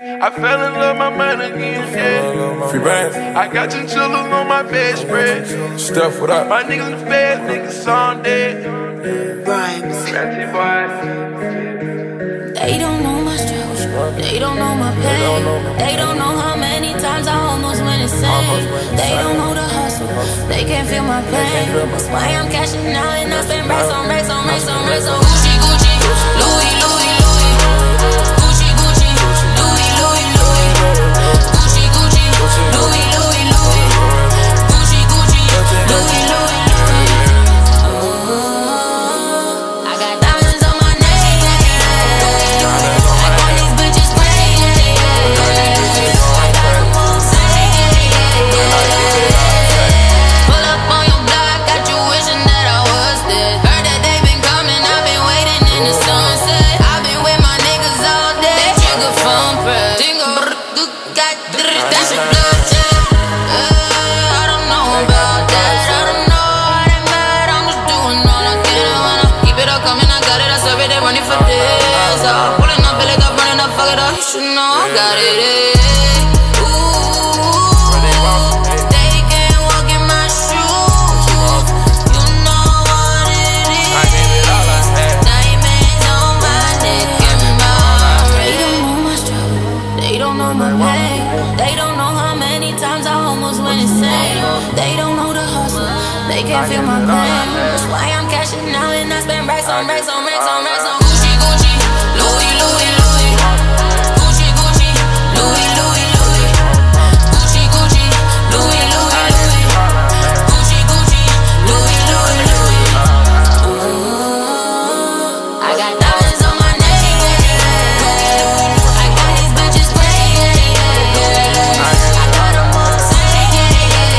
I fell in love, my mind again, yeah. Free bands. I got chinchillas on my bedspread. Stuff, what up? My niggas in the bed, niggas on dead. They don't know my struggle, they don't know my pain. They don't know how many times I almost went insane. They don't know the hustle, they can't feel my pain. That's why I'm cashing out and I spend racks on racks on racks on racks on Gucci, Gucci, Louis, Louis, Louis. Gucci, Gucci, Louis, Louis, Louis. Gucci, Gucci, Louis, Louis, Louis. Gucci, Gucci, Louis, Louis, Louis. I got diamonds on my neck. I want these bitches crazy. I got them all saying. Pull up on your block, got you wishing that I was dead. Heard that they been coming, I've been waiting in the sunset. I've been with my niggas all day. That trigger phone press. That's your blood check. I don't know about that. I don't know how they mad. I'm just doing all I can. And when I keep it up coming, I got it. I serve it, they running for this. Pulling up, Billy got running up, fuck it up. You should know I got it. They can't walk in my shoes. You know what it is. Diamonds on my neck and my ring. They don't know my struggle, they don't know my pain. They don't know how many times I almost went insane. They don't know the hustle, they can't feel my pain. That's why I'm cashing out and I spend racks on racks on racks on racks on Gucci, Gucci, Louis, Louis, Louis. Gucci, Gucci, Louis, Louis, Louis. Gucci, Gucci, Louis, Louis, Louis. Gucci, Gucci, Louis, Louis, Louis. I got diamonds on my neck. I got these bitches crazy. I got them all saying.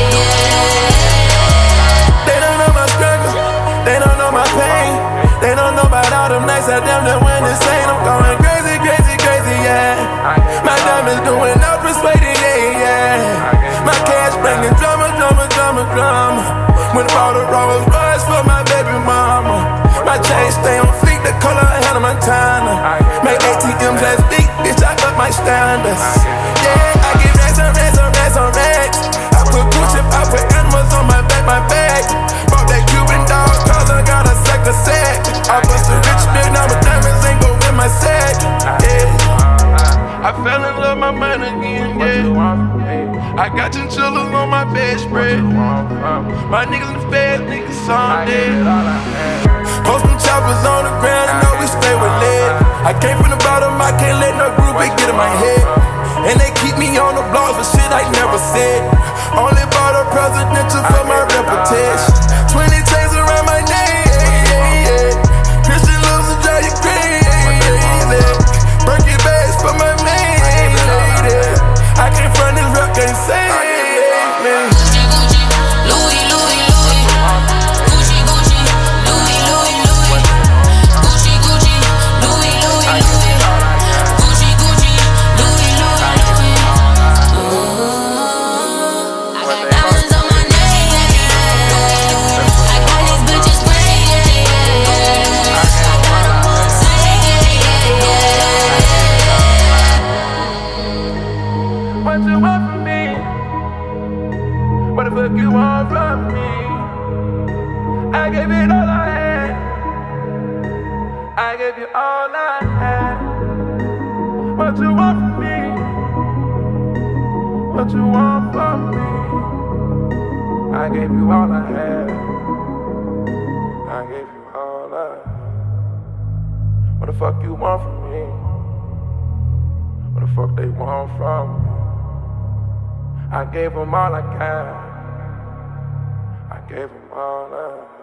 They don't know my struggle, they don't know my pain. They don't know about all them nights I damn near went insane. I'm going crazy, crazy, crazy, yeah. My diamonds doing up persuading, yeah, yeah. My cash bringing drama, drama, drama, drama. When I bought a Rolls Royce for my baby mama. My chain stay on fleek, the color Hannah Montana. Make ATMs last week, bitch, I up my standards. Yeah, I get racks on racks on racks on racks. I put Gucci, I put animals on my back, my bag. Bought that Cuban dog, cause I got a sack of sack. I bust a rich bitch, now my diamonds ain't go in my sack. Yeah. I fell in love, my mind again, yeah. I got chinchillas on my bedspread. My niggas in the bed, niggas on dead. Post them choppers on the ground and know we stay with lead. I came from the bottom, I can't let no groupie get in my head. And they keep me on the blog for shit I never said. Only bought a presidential for my reputation. 20 chains around my name, yeah, yeah. Christian Louboutin drive you crazy. Birkin bags for my main lady. I came from this rock and save me. Gucci, Gucci, Louis, Louis, Louis. Gucci, Gucci, Louis, Louis, Louis. Gucci, Gucci, Louis, Louis, Louis. Gucci, Gucci, Louis, Louis, Louis. I got diamonds on my neck. I got these bitches crazy. I got them all saying. What you want from me? What the fuck you want from me? I gave it all I had. I gave you all I had. What you want from me? What you want from me? I gave you all I had. I gave you all I had. What the fuck you want from me? What the fuck they want from me? I gave them all I got. I gave them all I had.